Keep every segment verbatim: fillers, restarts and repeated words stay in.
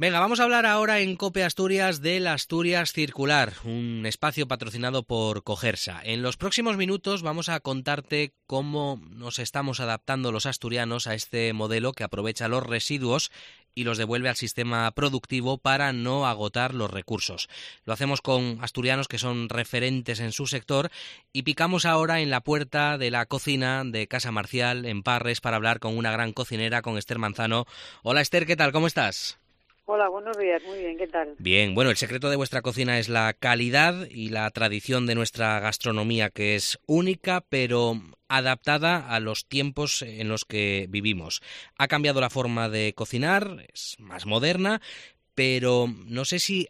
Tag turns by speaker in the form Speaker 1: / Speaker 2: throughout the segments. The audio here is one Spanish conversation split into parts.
Speaker 1: Venga, vamos a hablar ahora en COPE Asturias del Asturias Circular, un espacio patrocinado por Cogersa. En los próximos minutos vamos a contarte cómo nos estamos adaptando los asturianos a este modelo que aprovecha los residuos y los devuelve al sistema productivo para no agotar los recursos. Lo hacemos con asturianos que son referentes en su sector y picamos ahora en la puerta de la cocina de Casa Marcial, en Parres, para hablar con una gran cocinera, con Esther Manzano. Hola Esther, ¿qué tal? ¿Cómo estás?
Speaker 2: Hola, buenos días, muy bien, ¿qué tal?
Speaker 1: Bien, bueno, el secreto de vuestra cocina es la calidad y la tradición de nuestra gastronomía, que es única, pero adaptada a los tiempos en los que vivimos. Ha cambiado la forma de cocinar, es más moderna, pero no sé si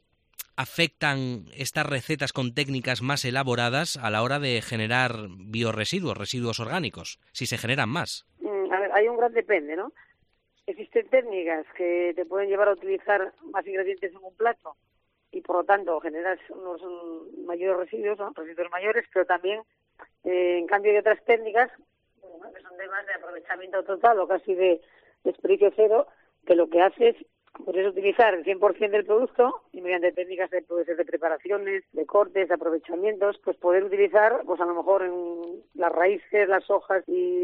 Speaker 1: afectan estas recetas con técnicas más elaboradas a la hora de generar biorresiduos, residuos orgánicos, si se generan más.
Speaker 2: Mm, a ver, hay un gran depende, ¿no? Existen técnicas que te pueden llevar a utilizar más ingredientes en un plato y por lo tanto generas unos um, mayores residuos, ¿no? Residuos mayores, pero también eh, en cambio hay otras técnicas, bueno, que son temas de aprovechamiento total o casi de desperdicio cero, que lo que hace es pues utilizar el cien por ciento del producto y mediante técnicas de, puede ser de preparaciones, de cortes, de aprovechamientos, pues poder utilizar pues a lo mejor en las raíces, las hojas y,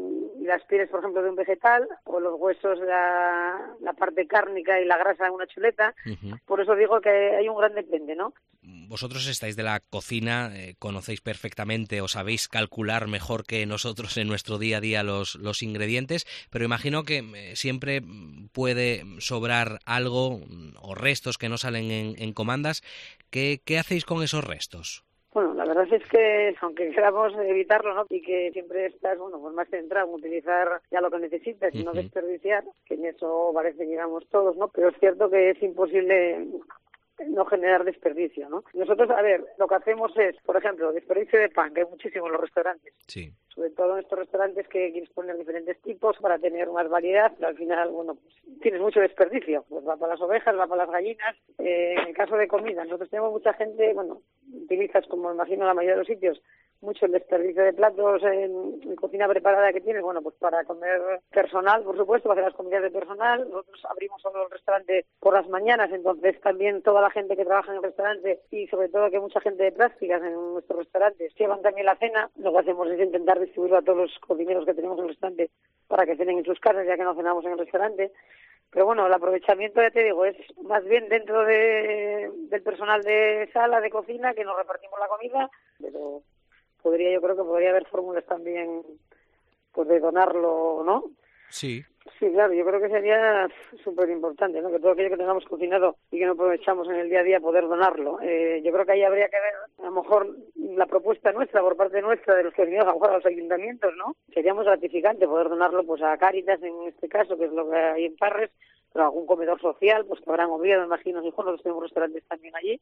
Speaker 2: y las pieles, por ejemplo, de un vegetal, o los huesos, la, la parte cárnica y la grasa de una chuleta. Uh-huh. Por eso digo que hay un gran depende, ¿no?
Speaker 1: Vosotros estáis de la cocina, eh, conocéis perfectamente o sabéis calcular mejor que nosotros en nuestro día a día los, los ingredientes, pero imagino que eh, siempre puede sobrar algo o restos que no salen en, en comandas. ¿Qué, ¿Qué hacéis con esos restos?
Speaker 2: Bueno, la verdad es que, aunque queramos evitarlo, ¿no? Y que siempre estás, bueno, pues más centrado en utilizar ya lo que necesitas y uh-huh. no desperdiciar, que en eso parece que llegamos todos, ¿no? Pero es cierto que es imposible no generar desperdicio, ¿no? Nosotros, a ver, lo que hacemos es, por ejemplo, desperdicio de pan, que hay muchísimo en los restaurantes.
Speaker 1: Sí.
Speaker 2: Sobre todo en estos restaurantes que quieres poner diferentes tipos para tener más variedad, pero al final, bueno, pues tienes mucho desperdicio. Pues va para las ovejas, va para las gallinas. Eh, en el caso de comida, nosotros tenemos mucha gente, bueno, utilizas, como imagino la mayoría de los sitios, mucho el desperdicio de platos en, en cocina preparada que tienes, bueno, pues para comer personal, por supuesto, para hacer las comidas de personal. Nosotros abrimos solo el restaurante por las mañanas, entonces también toda la gente que trabaja en el restaurante y sobre todo que mucha gente de prácticas en nuestros restaurantes llevan también la cena. Lo que hacemos es intentar distribuirlo a todos los cocineros que tenemos en el restaurante para que cenen en sus casas, ya que no cenamos en el restaurante. Pero bueno, el aprovechamiento, ya te digo, es más bien dentro de, del personal de sala, de cocina, que nos repartimos la comida, pero podría, yo creo que podría haber fórmulas también pues de donarlo, ¿no?
Speaker 1: Sí.
Speaker 2: Sí, claro, yo creo que sería súper importante, ¿no? Que todo aquello que tengamos cocinado y que no aprovechamos en el día a día poder donarlo. Eh, yo creo que ahí habría que ver, a lo mejor, la propuesta nuestra, por parte nuestra, de los cocineros, a lo mejor a los ayuntamientos, ¿no? Sería muy gratificante poder donarlo pues a Cáritas, en este caso, que es lo que hay en Parres, pero a algún comedor social, pues que habrán Oviedo, me imagino, hijos, nosotros tenemos restaurantes también allí,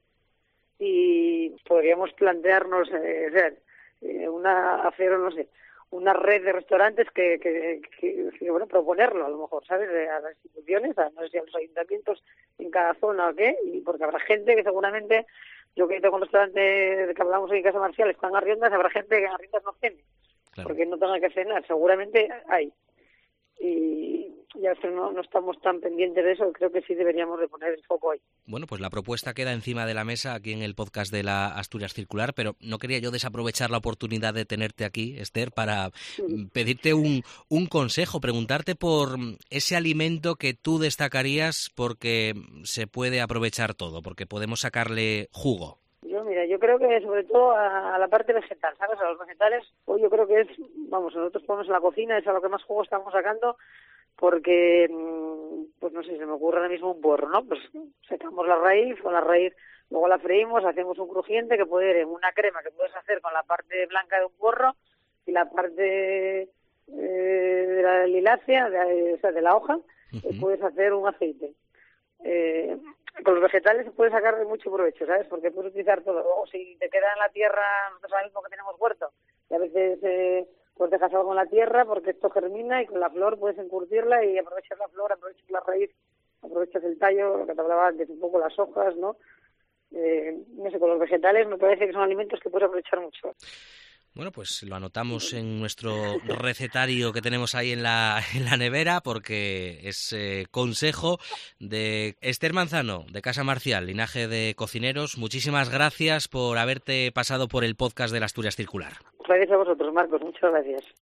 Speaker 2: y podríamos plantearnos, eh, o sea, eh, una, hacer, no sé, una red de restaurantes que, que, que, que, bueno, proponerlo a lo mejor, ¿sabes? A las instituciones, a, no sé si a los ayuntamientos en cada zona o qué, y porque habrá gente que seguramente, yo que tengo un restaurante de que hablamos hoy en Casa Marcial, están arriendas, habrá gente que en arriendas no cene, claro, porque no tenga que cenar, seguramente hay. Y ya no, no estamos tan pendientes de eso, creo que sí deberíamos de poner el foco ahí.
Speaker 1: Bueno, pues la propuesta queda encima de la mesa aquí en el podcast de la Asturias Circular, pero no quería yo desaprovechar la oportunidad de tenerte aquí, Esther, para sí. pedirte un, un consejo, preguntarte por ese alimento que tú destacarías porque se puede aprovechar todo, porque podemos sacarle jugo.
Speaker 2: Yo, mira, yo creo que sobre todo a, a la parte vegetal, ¿sabes? A los vegetales, hoy yo creo que es, vamos, nosotros ponemos en la cocina, es a lo que más jugo estamos sacando, porque, pues no sé, se me ocurre ahora mismo un puerro, ¿no? Pues secamos la raíz, con la raíz luego la freímos, hacemos un crujiente que puede ir en una crema que puedes hacer con la parte blanca de un puerro y la parte eh, de la lilácea, de, o sea, de la hoja, uh-huh. y puedes hacer un aceite. Eh, con los vegetales se puede sacar de mucho provecho, ¿sabes? Porque puedes utilizar todo. Luego, si te queda en la tierra, nosotros ahora mismo que tenemos huerto, y a veces eh, pues dejas algo en la tierra porque esto germina y con la flor puedes encurtirla y aprovechas la flor, aprovechas la raíz, aprovechas el tallo, lo que te hablaba antes, un poco las hojas, ¿no? Eh, no sé, con los vegetales me parece que son alimentos que puedes aprovechar mucho.
Speaker 1: Bueno, pues lo anotamos en nuestro recetario que tenemos ahí en la, en la nevera, porque es eh, consejo de Esther Manzano, de Casa Marcial, linaje de cocineros. Muchísimas gracias por haberte pasado por el podcast de la Asturias Circular.
Speaker 2: Gracias a vosotros, Marcos. Muchas gracias.